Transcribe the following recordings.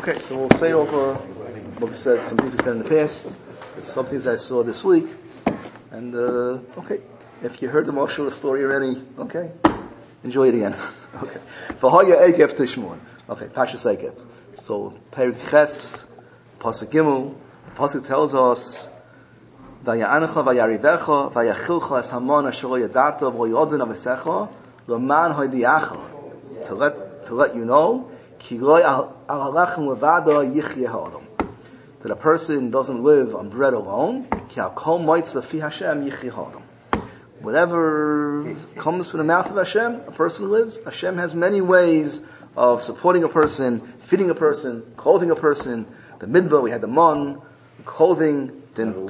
Okay, so we'll say over what we said, some things we said in the past, some things I saw this week, and okay, if you heard the Moshe story already, okay, enjoy it again. Okay. V'hoya Egev Tishmon. Okay, Pashas Egev. So, Perik Ches, Pasuk Gimel, Pasuk tells us, Vaya'anecha vayarivecha, vayachilcha es hamon asher lo yadarta, v'yodin avesecha, l'man hoidiacha. To let you know, ki lo al halachem levada yichye ha'adam. That a person doesn't live on bread alone, ki al kol moitza fi Hashem yichye ha'adam. Whatever comes from the mouth of Hashem, a person lives. Hashem has many ways of supporting a person, feeding a person, clothing a person. The midbar, we had the mon, the clothing didn't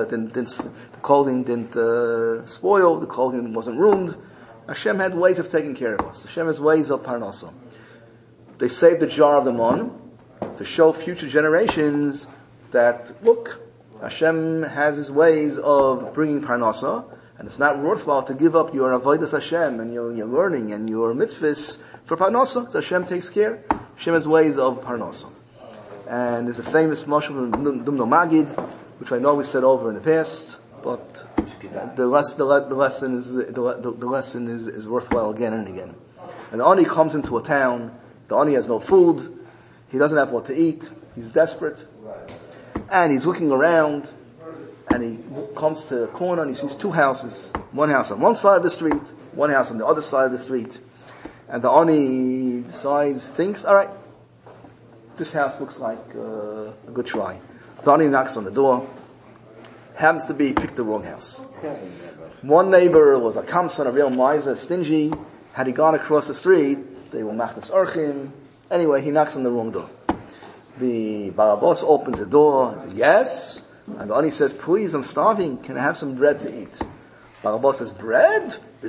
spoil, the clothing wasn't ruined. Hashem had ways of taking care of us. Hashem has ways of parnasa. They saved the jar of the mon to show future generations that, look, Hashem has his ways of bringing parnasa, and it's not worthwhile to give up your avodas Hashem and your learning and your mitzvahs for parnasa. So Hashem takes care. Hashem has ways of parnasa. And there's a famous mashal from Dumno Magid, which I know we said over in the past, but the lesson is worthwhile again and again. And the ani comes into a town. The ani has no food. He doesn't have what to eat. He's desperate, and he's looking around. And he comes to a corner and he sees two houses. One house on one side of the street, one house on the other side of the street. And the ani thinks, alright, this house looks like a good try. The ani knocks on the door. Happens to be, he picked the wrong house. One neighbor was a kamsan, a real miser, stingy. Had he gone across the street, they were machnas orchim. Anyway, he knocks on the wrong door. The balabos opens the door, says, yes. And the ani says, please, I'm starving. Can I have some bread to eat? Balabos says, bread? The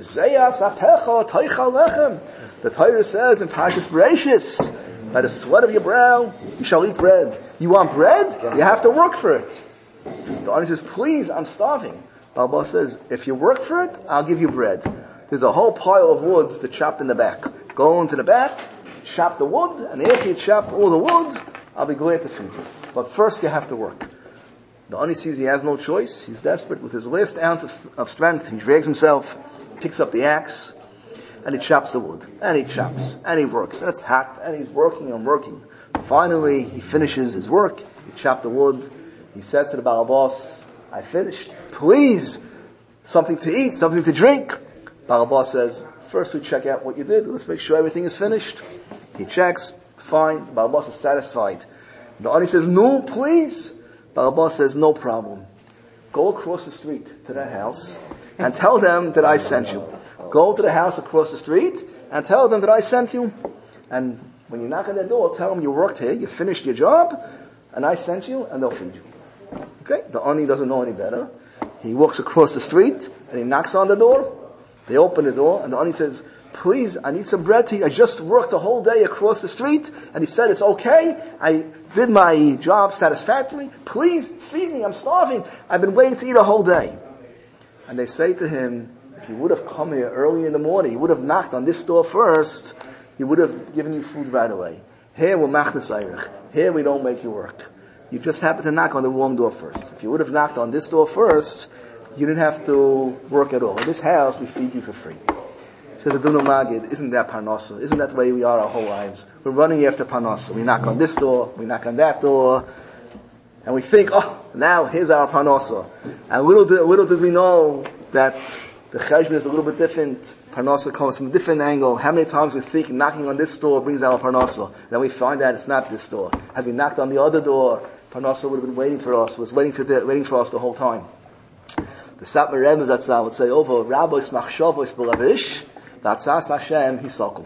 Torah says in Parshas Bereishis, by the sweat of your brow, you shall eat bread. You want bread? You have to work for it. The ani says, please, I'm starving. Balabos says, if you work for it, I'll give you bread. There's a whole pile of woods to chop in the back. Go into the back, chop the wood, and after you chop all the wood, I'll be glad to feed you. But first you have to work. The ani sees he has no choice. He's desperate. With his last ounce of strength, he drags himself, picks up the axe, and he chops the wood. And he chops, and he works. And it's hot, and he's working and working. Finally, he finishes his work. He chopped the wood. He says to the balabos, I finished. Please, something to eat, something to drink. Balabos says, first we check out what you did. Let's make sure everything is finished. He checks, fine. Balabos is satisfied. The ani says, no, please. Balabos says, no problem. Go across the street to that house and tell them that I sent you. Go to the house across the street and tell them that I sent you. And when you knock on their door, tell them you worked here, you finished your job, and I sent you, and they'll feed you. Okay? The ani doesn't know any better. He walks across the street and he knocks on the door. They open the door and the ani says, please, I need some bread to eat. I just worked a whole day across the street. And he said, it's okay. I did my job satisfactorily. Please feed me. I'm starving. I've been waiting to eat a whole day. And they say to him, if you would have come here early in the morning, you would have knocked on this door first, he would have given you food right away. Here we're machnas eirich. Here we don't make you work. You just happened to knock on the wrong door first. If you would have knocked on this door first, you didn't have to work at all. In this house, we feed you for free. Says the Dumno Magid, isn't that parnasa? Isn't that the way we are our whole lives? We're running after parnasa. We knock on this door, we knock on that door, and we think, oh, now here's our parnasa. And little did we know that the cheshbon is a little bit different. Parnasa comes from a different angle. How many times we think knocking on this door brings our parnasa? Then we find out it's not this door. Had we knocked on the other door, parnasa would have been waiting for us, was waiting for us the whole time. The Satmar Rebbe Zatzal would say over, Rabbois machshavos b'levish, Vatzas Hashem hisakum.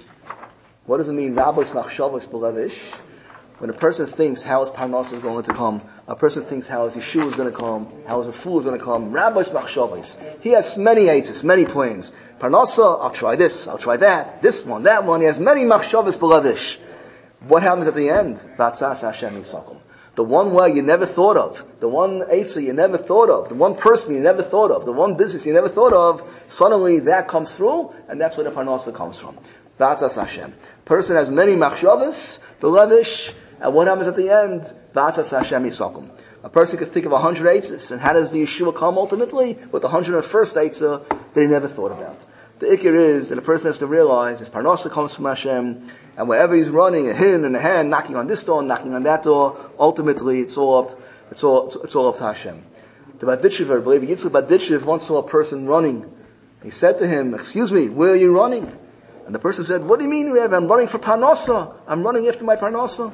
What does it mean, Rabbois machshavos b'levish? When a person thinks how his parnasa is going to come, a person thinks how his yeshua is going to come, how his refuah is going to come, Rabbois machshavos. He has many aitzes, many plans. Parnasa, I'll try this, I'll try that, this one, that one. He has many machshavos b'levish. What happens at the end? Vatzas Hashem hisakum. The one way you never thought of, the one eitzah you never thought of, the one person you never thought of, the one business you never thought of, suddenly that comes through, and that's where the parnasa comes from. Vatzas Hashem. Person has many machshavos, b'levish, And what happens at the end? V'atzas Hashem yisakum. A person could think of 100 eitzes, and how does the Yeshua come ultimately? With the 101st eitzah that he never thought about. The ikir is that a person has to realize his parnasa comes from Hashem, and wherever he's running, a hin and a hand, knocking on this door, knocking on that door, ultimately it's all up to Hashem. The Baditchev, I believe, Yitzchak Baditchev once saw a person running. He said to him, "Excuse me, where are you running?" And the person said, "What do you mean, Rebbe? I'm running for parnasa. I'm running after my parnasa."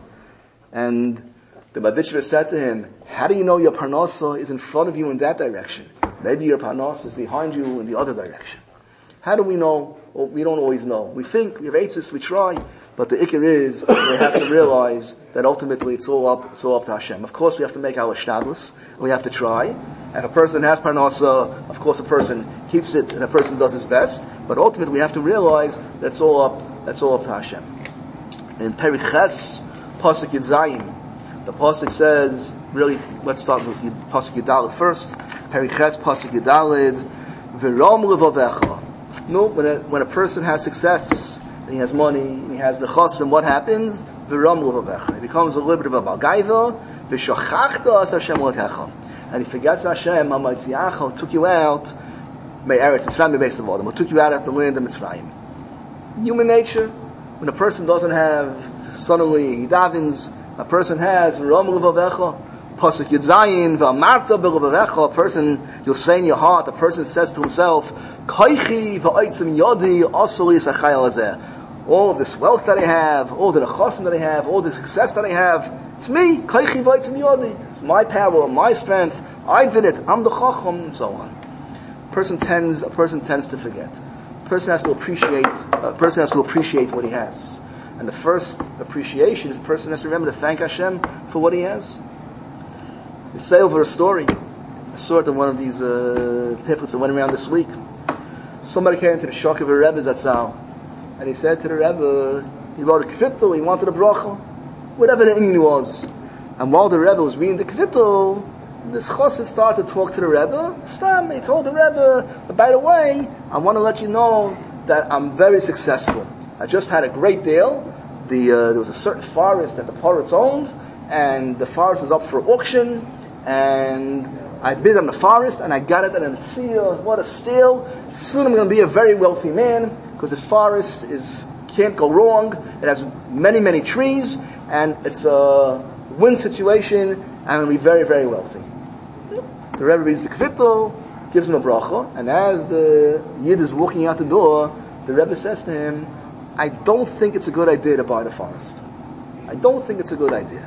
And the Baditchev said to him, "How do you know your parnasa is in front of you in that direction? Maybe your parnasa is behind you in the other direction." How do we know? Well, we don't always know. We think, we have eitzes, we try, but the ikir is, we have to realize that ultimately it's all up to Hashem. Of course we have to make our shtadlus, and we have to try. And if a person has parnasa, of course a person keeps it, and a person does his best, but ultimately we have to realize that's all up to Hashem. In Perich Ches, Pasuk Yud Zayin, the Pasuk says, really, let's start with Pasuk Yud Daled first. Perich Ches, Pasuk Yud Daled, V'rom levavecha. No, when a person has success, and he has money, and he has nechasim, what happens? V'ram levavecha. He becomes a little bit of a balgaiva, v'shachachta as Hashem lekecha. And he forgets Hashem, Amaytziacha, took you out, Me'eret Mitzrayim, based on Adam, who took you out of the land of Mitzrayim. Human nature, when a person doesn't have, suddenly he davens, a person has, V'ram levavecha, Pasuk Yud Zayin, V'amarta b'levavecha, a person, you'll say in your heart, a person says to himself, Kaichi v'aitzim yodi asali s'achayal hazeh. All of this wealth that I have, all the nechasim that I have, all the success that I have, it's me, Kaichi v'aitzim yodi. It's my power, my strength, I did it, I'm the chacham, and so on. A person tends to forget. A person has to appreciate what he has. And the first appreciation is the person has to remember to thank Hashem for what he has. We say over a story. I saw it in one of these pamphlets that went around this week. Somebody came to the Shok of a Rebbe Zatzal, and he said to the Rebbe, he wrote a kvittel, he wanted a bracha, whatever the inyan was. And while the Rebbe was reading the kvittel, this chassid started to talk to the Rebbe. Stam, he told the Rebbe, by the way, I want to let you know that I'm very successful. I just had a great deal. There was a certain forest that the Poritz owned, and the forest is up for auction, and I bid on the forest, and I got it at a tzia. What a steal. Soon I'm going to be a very wealthy man, because this forest can't go wrong. It has many, many trees, and it's a win situation, and I'm going to be very, very wealthy. The Rebbe reads the kvittel, gives him a bracha, and as the Yid is walking out the door, the Rebbe says to him, I don't think it's a good idea to buy the forest. I don't think it's a good idea.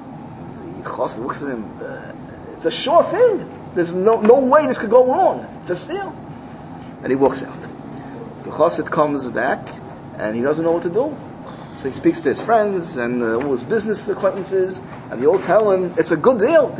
The chassid looks at him, it's a sure thing. There's no way this could go wrong. It's a steal. And he walks out. The chassid comes back, and he doesn't know what to do. So he speaks to his friends and all his business acquaintances, and they all tell him it's a good deal.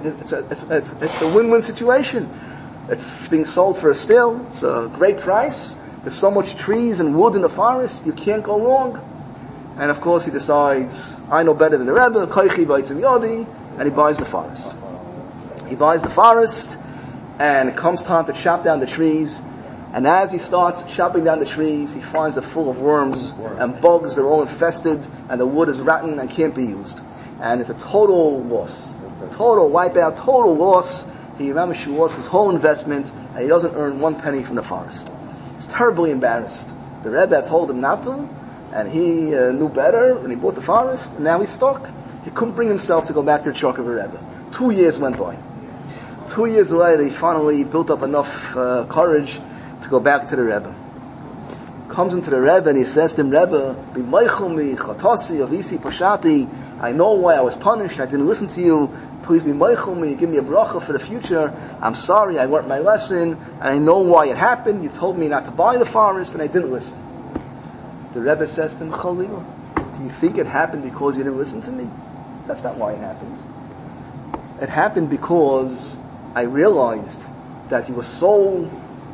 It's a win-win situation. It's being sold for a steal. It's a great price. There's so much trees and wood in the forest. You can't go wrong. And of course he decides, I know better than the Rebbe, Kaichi v'aitzim yodi, and he buys the forest. He buys the forest, and it comes time to chop down the trees. And as he starts chopping down the trees, he finds it full of worms and bugs. They're all infested, and the wood is rotten and can't be used. And it's a total loss. Total wipeout, total loss. He lost his whole investment, and he doesn't earn one penny from the forest. He's terribly embarrassed. The Rebbe had told him not to, and he knew better, and he bought the forest, and now he's stuck. He couldn't bring himself to go back to the Shok of a Rebbe. 2 years went by. 2 years later, he finally built up enough courage to go back to the Rebbe. Comes into the Rebbe and he says to him, Rebbe, b'meichel mi, chatasi, avisi, pashati, I know why I was punished, I didn't listen to you, please b'meichel mi, give me a bracha for the future, I'm sorry, I learned my lesson, and I know why it happened, you told me not to buy the forest, and I didn't listen. The Rebbe says to him, Chalil, do you think it happened because you didn't listen to me? That's not why it happened. It happened because I realized that you were so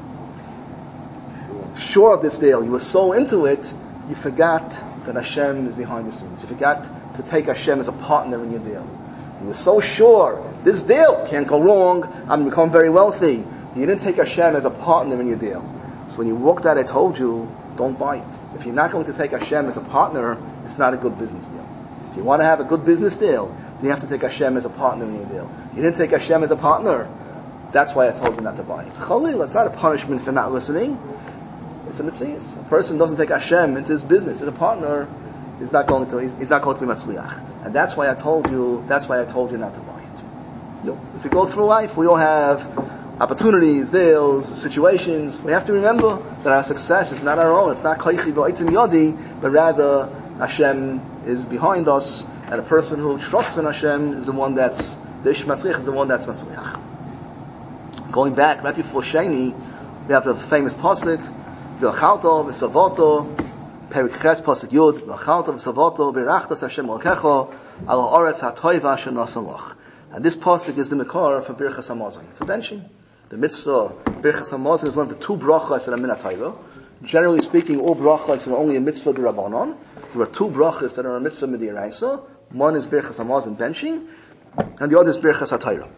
sure of this deal, you were so into it, you forgot that Hashem is behind the scenes. You forgot to take Hashem as a partner in your deal. You were so sure, this deal can't go wrong, I'm going to become very wealthy. You didn't take Hashem as a partner in your deal. So when you walked out, I told you, don't buy it. If you're not going to take Hashem as a partner, it's not a good business deal. you want to have a good business deal, then you have to take Hashem as a partner in your deal. You didn't take Hashem as a partner. That's why I told you not to buy it. Chalil, it's not a punishment for not listening. It's a mitzvah. A person doesn't take Hashem into his business. As a partner, he's not going to be matzliach. And that's why I told you not to buy it. As we go through life, we all have opportunities, deals, situations. We have to remember that our success is not our own. It's not koichi v'oitzim yodi, but rather Hashem is behind us, and a person who trusts in Hashem is the one that's, the ish matzliach is the one that's matzliach. Going back, right before Sheni, we have the famous pasuk, v'achalto v'savoto, perik ches pasuk yud, v'achalto v'savoto, v'irachtos Hashem olkecho, al ha'oretz ha'toiva she'nasan loch. And this pasuk is the makor for Birchas Hamazon, for benching. The mitzvah Birchas Hamazon is one of the two brachas that are min ha'Torah. Generally speaking, all brachas are only a mitzvah d'Rabbanan. There are two brachas that are a mitzvah midiraisa. One is Birchas Hamazon, benching, and the other is Birchas HaTorah.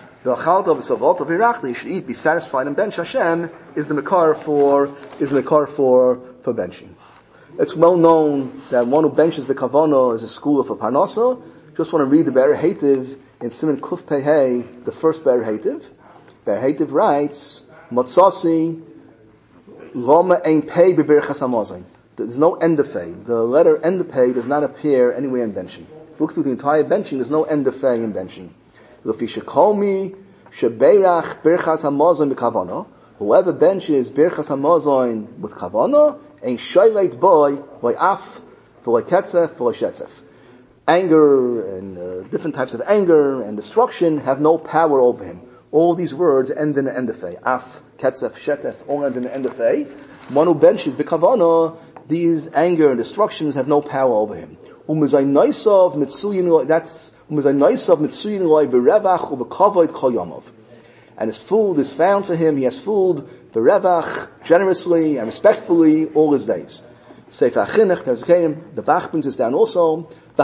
You should eat, be satisfied, and bench Hashem is the makar for benching. It's well known that one who benches the kavana is a school of a parnasa. Just want to read the Be'er Heitiv in Siman Kuf Pehei, the first Be'er Heitiv. Be'er Heitiv writes, Motzasi Loma Ein Pei B'Birchas Hamazon. There's no end of pei. The letter end of pei does not appear anywhere in benching. If you look through the entire benching, there's no end of pei in benching. Whoever benches Birchas Hamazon with kavana, ain't shayleit boy, af, v'loy ketzef, v'loy shetzef. Anger and different types of anger and destruction have no power over him. All these words end in the end of pei. Af, ketzef, shetzef, all end in the end of pei. One who benches b'kavana, these anger and destructions have no power over him. That's and his food is found for him. He has food berevach, generously and respectfully all his days. Sefer Achinuch, there's the Bach brings this down also. The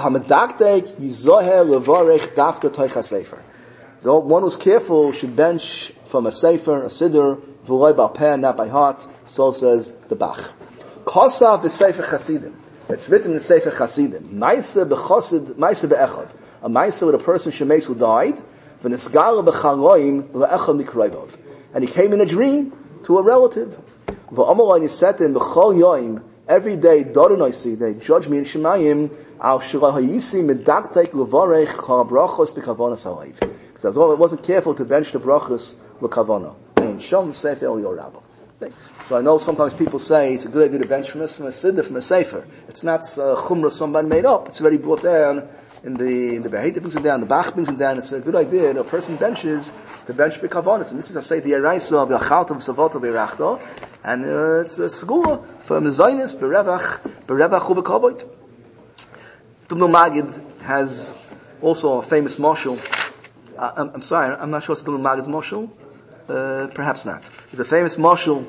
one who's careful should bench from a sefer, a siddur, v'loy bal peh, not by heart. So says the Bach. Kosav b'sefer Chasidim. It's written in Sefer Chasidim. Maisa b'chosid, Maisa b'echad. A Maisa with a person shemes who died. V'nisgala b'chaloim l'echad mikroivov. And he came in a dream to a relative. V'amalai nisetim b'chol yoim. Every day, Dodonoisi, they judge me in Shemayim. Al shirahayisi medaktek l'varech chal brachos b'kavanas halayv. Because I wasn't careful to bench the brachos l'kavana. And Shom Sefer El Yorabah. So I know sometimes people say it's a good idea to bench from a siddur, from a sefer. It's not chumrah somebody made up. It's already brought down in the Be'er Heitiv brings it down, the Bach brings it down. It's a good idea. A person benches to bench b'kavanas. And this is I say the Yeraisa v'achalta v'savoto v'irachta, and it's a segula for mezainis berevach u'b'kavod. Tumno Magid has also a famous marshal. I'm sorry, I'm not sure it's Tumno Magid's marshal. Perhaps not. There's a famous marshal,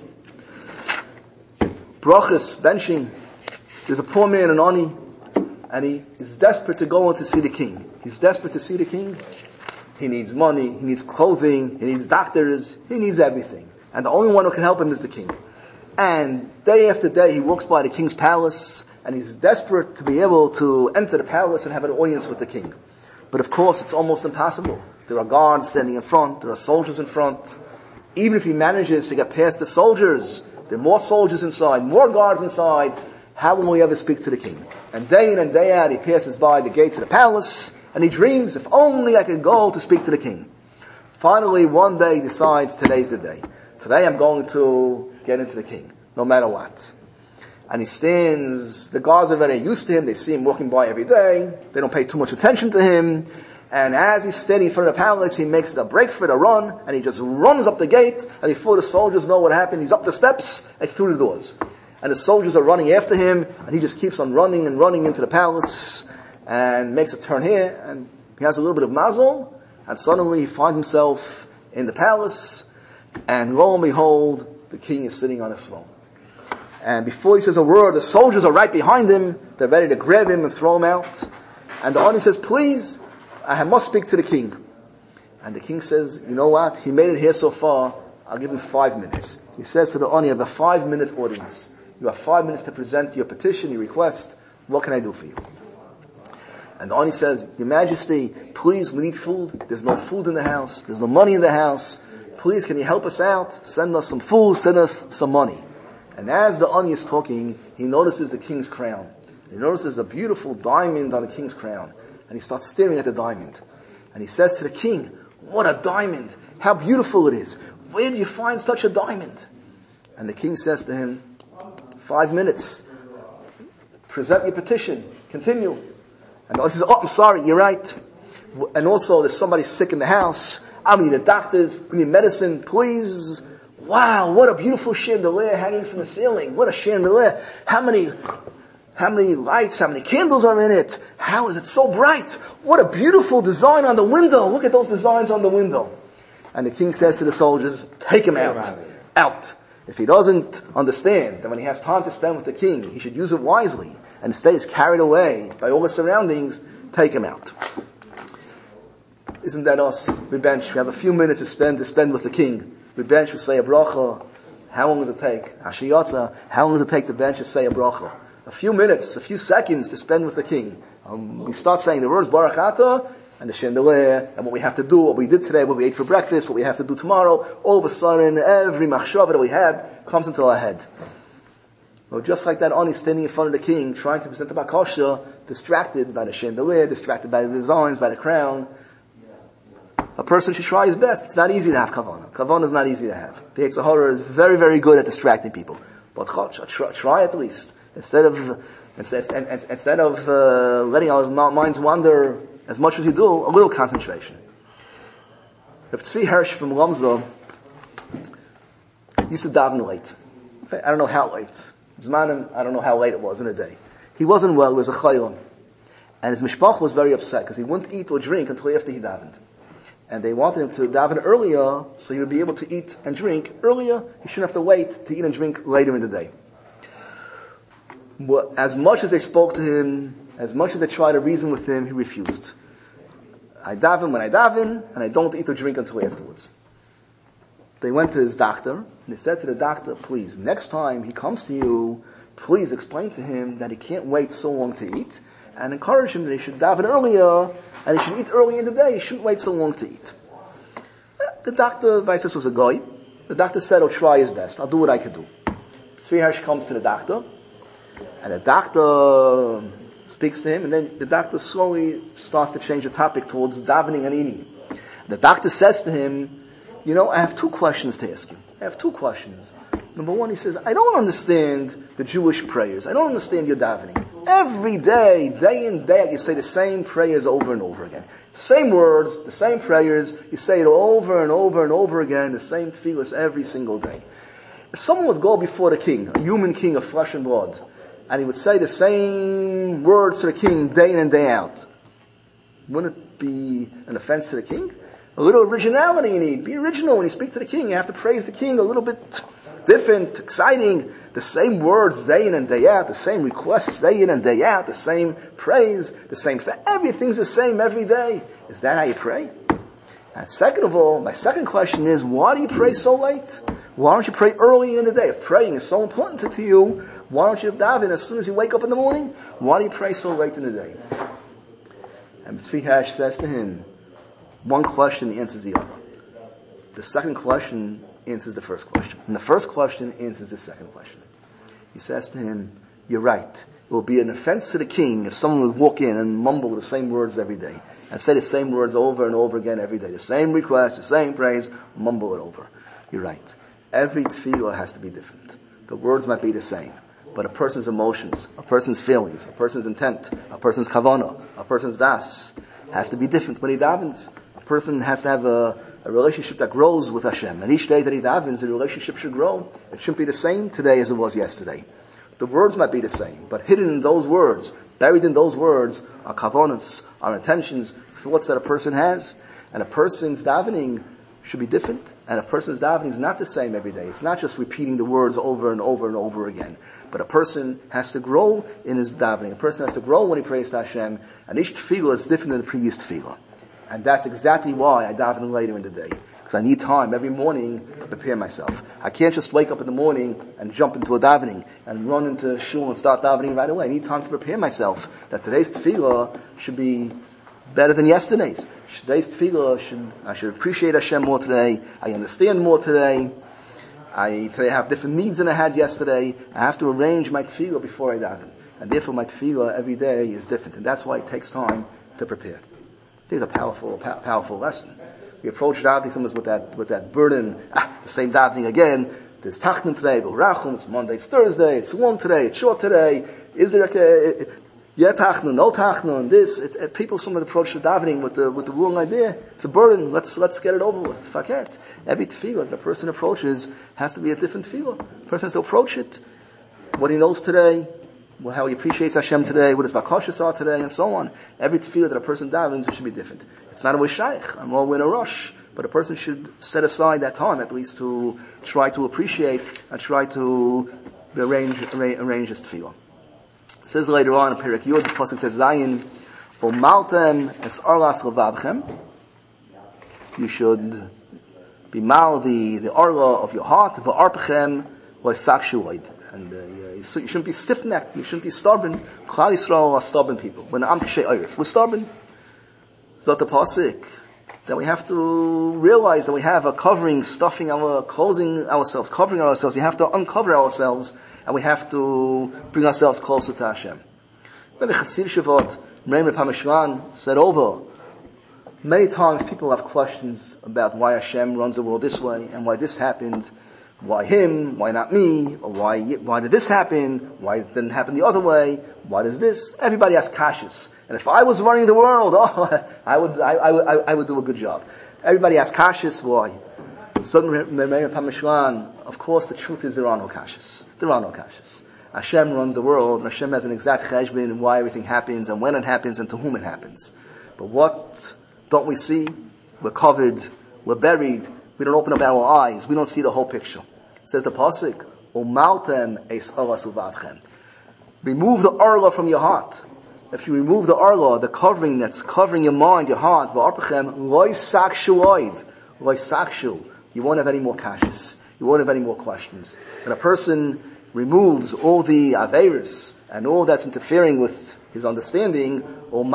brachas, benching. There's a poor man in Ani, and he is desperate to go in to see the king. He's desperate to see the king. He needs money, he needs clothing, he needs doctors, he needs everything. And the only one who can help him is the king. And day after day he walks by the king's palace, and he's desperate to be able to enter the palace and have an audience with the king. But of course it's almost impossible. There are guards standing in front, there are soldiers in front. Even if he manages to get past the soldiers, there are more soldiers inside, more guards inside, how will we ever speak to the king? And day in and day out he passes by the gates of the palace, and he dreams, if only I could go to speak to the king. Finally, one day he decides, today's the day. Today I'm going to get into the king, no matter what. And he stands, the guards are very used to him, they see him walking by every day, they don't pay too much attention to him. And as he's standing in front of the palace, he makes a break for it, a run, and he just runs up the gate, and before the soldiers know what happened, he's up the steps and through the doors. And the soldiers are running after him, and he just keeps on running and running into the palace, and makes a turn here, and he has a little bit of mazel, and suddenly he finds himself in the palace, and lo and behold, the king is sitting on his throne. And before he says a word, the soldiers are right behind him, they're ready to grab him and throw him out. And the Ani says, please, I must speak to the king. And the king says, you know what? He made it here so far. I'll give him 5 minutes. He says to the Ani, you have a 5-minute audience. You have 5 minutes to present your petition, your request. What can I do for you? And the Ani says, Your Majesty, please, we need food. There's no food in the house. There's no money in the house. Please, can you help us out? Send us some food, send us some money. And as the Ani is talking, he notices the king's crown. He notices a beautiful diamond on the king's crown. And he starts staring at the diamond. And he says to the king, What a diamond! How beautiful it is! Where do you find such a diamond? And the king says to him, 5 minutes. Present your petition. Continue. And the Ani says, Oh, I'm sorry, you're right. And also there's somebody sick in the house. I need a doctors, we need medicine, please. Wow, what a beautiful chandelier hanging from the ceiling. What a chandelier. How many lights, how many candles are in it? How is it so bright? What a beautiful design on the window. Look at those designs on the window. And the king says to the soldiers, take him out. Out. If he doesn't understand that when he has time to spend with the king, he should use it wisely, and instead is carried away by all the surroundings, take him out. Isn't that us? We bench. We have a few minutes to spend with the king. We bench, we say a bracha. How long does it take? Hashiyatza. How long does it take to bench and say a bracha? A few minutes, a few seconds to spend with the king. We start saying the words Baruch Atah and the chandelier and what we have to do, what we did today, what we ate for breakfast, what we have to do tomorrow. All of a sudden, every machshava that we had comes into our head. Well, just like that Ani standing in front of the king, trying to present the bakasha, distracted by the chandelier, distracted by the designs, by the crown. A person should try his best. It's not easy to have kavanah. Kavanah is not easy to have. The Yetzer Hara is very, very good at distracting people. But try at least. Instead of letting our minds wander as much as you do, a little concentration. If Tzvi Hirsch from Lamza used to daven late. Okay, I don't know how late. Zmanim, I don't know how late it was in a day. He wasn't well, he was a chayron. And his mishpach was very upset because he wouldn't eat or drink until after he davened. And they wanted him to daven earlier so he would be able to eat and drink earlier. He shouldn't have to wait to eat and drink later in the day. But as much as they spoke to him, as much as they tried to reason with him, he refused. I daven when I daven, and I don't eat or drink until afterwards. They went to his doctor, and he said to the doctor, please, next time he comes to you, please explain to him that he can't wait so long to eat, and encourage him that he should daven earlier, and he should eat early in the day, he shouldn't wait so long to eat. The doctor, Vices was a guy. The doctor said, I'll try his best, I'll do what I can do. Tzvi Hirsch comes to the doctor, and the doctor speaks to him, and then the doctor slowly starts to change the topic towards davening and eating. The doctor says to him, I have 2 questions to ask you. I have 2 questions. Number 1, he says, I don't understand the Jewish prayers. I don't understand your davening. Every day, day in, day out, you say the same prayers over and over again. Same words, the same prayers, you say it over and over and over again, the same tefillas every single day. If someone would go before the king, a human king of flesh and blood, and he would say the same words to the king day in and day out, wouldn't it be an offense to the king? A little originality you need. Be original when you speak to the king. You have to praise the king a little bit different, exciting. The same words day in and day out, the same requests day in and day out, the same praise, the same everything's the same every day. Is that how you pray? And second of all, my second question is, why do you pray so late? Why don't you pray early in the day? If praying is so important to you, why don't you daven as soon as you wake up in the morning? Why do you pray so late in the day? And Tzvi Hirsch says to him, one question answers the other. The second question answers the first question. And the first question answers the second question. He says to him, you're right. It will be an offense to the king if someone would walk in and mumble the same words every day and say the same words over and over again every day. The same request, the same praise, mumble it over. You're right. Every tefillah has to be different. The words might be the same, but a person's emotions, a person's feelings, a person's intent, a person's kavanah, a person's das has to be different when he davens. A person has to have a relationship that grows with Hashem. And each day that he davens, the relationship should grow. It shouldn't be the same today as it was yesterday. The words might be the same, but hidden in those words, buried in those words, are kavanahs, are intentions, thoughts that a person has. And a person's davening should be different. And a person's davening is not the same every day. It's not just repeating the words over and over and over again. But a person has to grow in his davening. A person has to grow when he prays to Hashem. And each tefillah is different than the previous tefillah. And that's exactly why I daven later in the day. Because Because I need time every morning to prepare myself. I can't just wake up in the morning and jump into a davening and run into shul and start davening right away. I need time to prepare myself that today's tefillah should be better than yesterday's. Today's tefillah I should appreciate Hashem more today. I understand more today. Today I have different needs than I had yesterday. I have to arrange my tefillah before I daven. And therefore my tefillah every day is different. And that's why it takes time to prepare. I think it's a powerful lesson. We approach davening sometimes with that burden. The same davening again. There's tachnon today, Rachum, it's Monday, it's Thursday, it's long today, it's short today. Is there tachnon, no tachnon, this? People sometimes approach the davening with the wrong idea. It's a burden. Let's get it over with. Faket. Every tefillah that a person approaches has to be a different tefillah. The person has to approach it. What he knows today, how he appreciates Hashem today, what his bakashas are today, and so on. Every tefillah that a person davens, it should be different. It's not always shaykh. I'm all in a rush. But a person should set aside that time at least to try to appreciate and try to arrange his tefillah. It says later on in Perek Yud, Pasuk Tezayin, Umaltem es arlas levavchem. You should be mal the arla of your heart, v'arpechem lo'isakshulid. And you shouldn't be stiff-necked, you shouldn't be stubborn. Klal Yisrael are stubborn people. When Am K'shei Oirif, we're stubborn. Zot the Pasuk. Then we have to realize that we have a covering, covering ourselves. We have to uncover ourselves, and we have to bring ourselves closer to Hashem. Maybe Chassid Shavot, Meir Pamishlan said over, many times people have questions about why Hashem runs the world this way, and why this happened, why him, why not me, or why did this happen, why it didn't happen the other way, why does this? Everybody has kashas. And if I was running the world, I would do a good job. Everybody has kashas, why? Of course the truth is there are no kashas. There are no kashas. Hashem runs the world, and Hashem has an exact cheshbon in why everything happens, and when it happens, and to whom it happens. But what don't we see? We're covered, we're buried, we don't open up our eyes, we don't see the whole picture. It says the Pasuk, Umaltem es arlas levavchem. Remove the arla from your heart. If you remove the arla, the covering that's covering your mind, your heart, v'arpechem lo'isakshulid, you won't have any more kashas. You won't have any more questions. When a person removes all the aveiros and all that's interfering with his understanding, a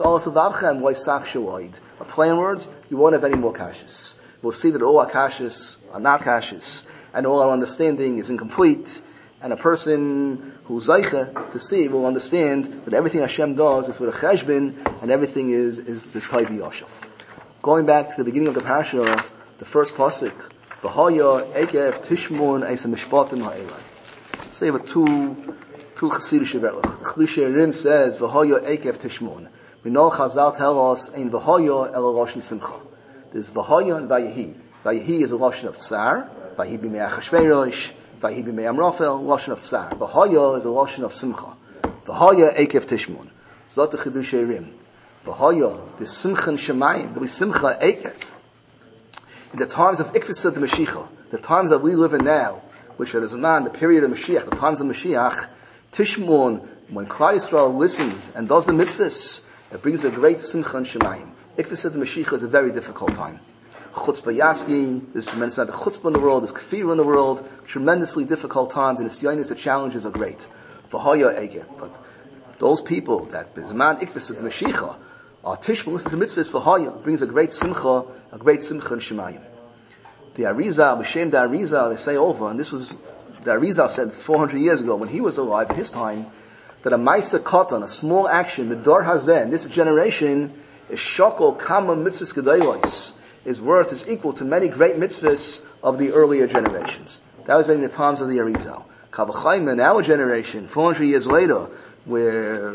play in words, you won't have any more kashas. We'll see that all our kashas are not kashas, and all our understanding is incomplete. And a person who's zaycha to see will understand that everything Hashem does is with a cheshbon, and everything is kaivi yashal. Going back to the beginning of the parasha, the first pasuk, v'haya ekev tishmon eis mishpatim ha'elai. Say about two chassidish verlach. Chlushe Rim says v'haya ekev tishmon. We know Chazal tell us ein v'haya el lashon simcha. There's v'haya and vayehi. Vayehi is a lashon of tsar. Vayehi b'mei Achashverosh. Vayehi b'mei Amrafel. Lashon of tsar. V'haya is a lashon of simcha. V'haya ekev tishmon. Zot the Chiddushei Rim. V'haya the simcha shemayim. The simcha ekev. In the times of Ikvisa the Mashiach, the times that we live in now, which is the period of Mashiach, the times of Mashiach, Tishmon, when Klal Yisrael listens and does the mitzvahs, it brings a great simcha and shemayim. Ikvisa the Mashiach is a very difficult time. Chutzpah Yaski, there's tremendous amount of chutzpah in the world, there's kfir in the world, tremendously difficult times, and the challenges are great. V'haya ege. But those people that Bizman Ikvisa the Mashiach, our Tishmon, listen to mitzvahs for Haya, brings a great simcha in Shemayim. The Arizal, B'Shem the Arizal, they say over, and this was, the Arizal said 400 years ago, when he was alive in his time, that a Maisa Katan, a small action, Midor Hazeh, in this generation, is Shoko Kama Mitzvahs Gedolos, is equal to many great mitzvahs of the earlier generations. That was in the times of the Arizal. Kavachayim, in our generation, 400 years later, where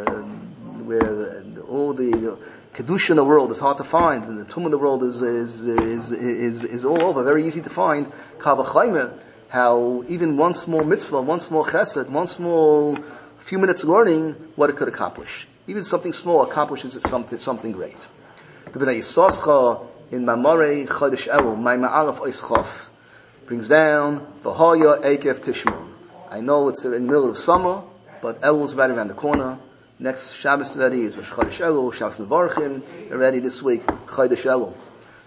all the kedusha in the world is hard to find, and the tum in the world is all over, very easy to find. Kavachayim, how even one small mitzvah, one small chesed, one small few minutes learning, what it could accomplish. Even something small accomplishes something great. The Bnei Yisoscha in Mamarei Chodesh Elul, Maimah Aleph Ois Chof, brings down V'haya Ekev Tishmon. I know it's in the middle of summer, but Elul's right around the corner. Next Shabbos already is Rosh Chodesh Elul, Shabbos Mevarchim, already this week, Chodesh Elul.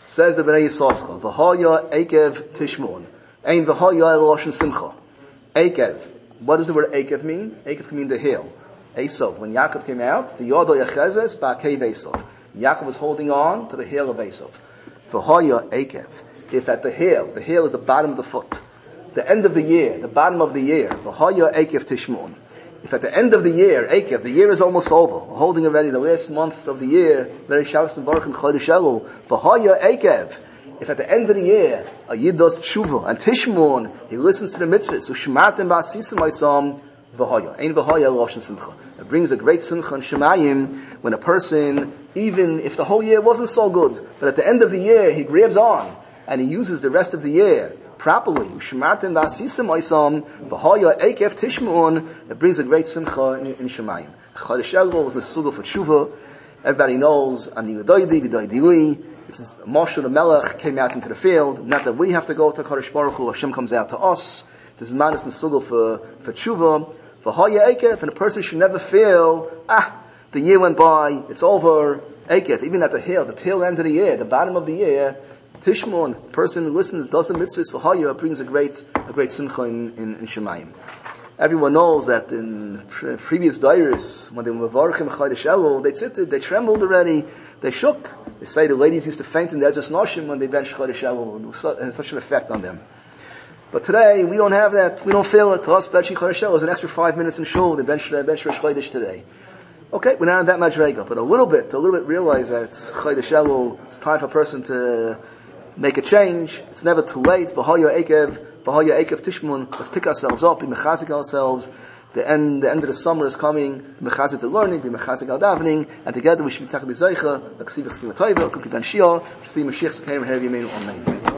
Says the Bnei Yisoscha, V'hoya Ekev Tishmon. Ein V'hoya Eloshen Simcha. Ekev. What does the word Ekev mean? Ekev can mean the hill. Esav. When Yaakov came out, V'yodo Yechezes Ba'akev Esav. Yaakov was holding on to the heel of Esav. V'hoya Ekev. If at the heel is the bottom of the foot, the end of the year, the bottom of the year, V'hoya Ekev Tishmon. If at the end of the year, Ekev, the year is almost over, we're holding already the last month of the year, very Shabbos and Baruch and Chodesh Elul, V'hoya Ekev. If at the end of the year, a Yid does tshuva, and Tishmon, he listens to the mitzvahs, so Shematim Ba'asisim Oisam, V'hoya. Ein V'hoya Eloshen Simcha. It brings a great simcha in Shemayim when a person, even if the whole year wasn't so good, but at the end of the year, he grabs on, and he uses the rest of the year properly. Shematim Ba'asisim Oisam, V'hoya Ekev Tishmon. It brings a great simcha in Shemayim. Chodesh Elul is Mesugah for tshuva. Everybody knows, Ani L'doidi, V'doidi. This is Moshe the Melech came out into the field. Not that we have to go to Kadosh Baruch Hu. Hashem comes out to us. This is Manas Mesugah for tshuva. V'hoya Ekev, and a person should never feel, the year went by, it's over. Ekev, even at the tail end of the year, the bottom of the year, Tishmon, person who listens, does the mitzvahs, V'hoya, brings a great simcha in Shemayim. Everyone knows that in previous dairis, when they were Mevarchim Chodesh Elul, they sit, they trembled already, they shook. They say the ladies used to faint in the Ezras Noshim when they benched Chodesh Elul. It had such an effect on them. But today, we don't have that. We don't feel it. To us, benching Chodesh Elul is an extra 5 minutes in shul. They bench Rosh Chodesh today. Okay, we're not on that much regel, but a little bit realize that it's Chodesh Elul. It's time for a person to make a change. It's never too late. V'hoya Ekev Tishmon. Let's pick ourselves up, be mechazik ourselves. The end of the summer is coming. Be mechazik to learning, be mechazik al davening, and together we should be takab b'zeicha, l'ksiv chsiv toivel, kukidan shior, see Mashiach Tzedekah, Herv Yemenu, Amen.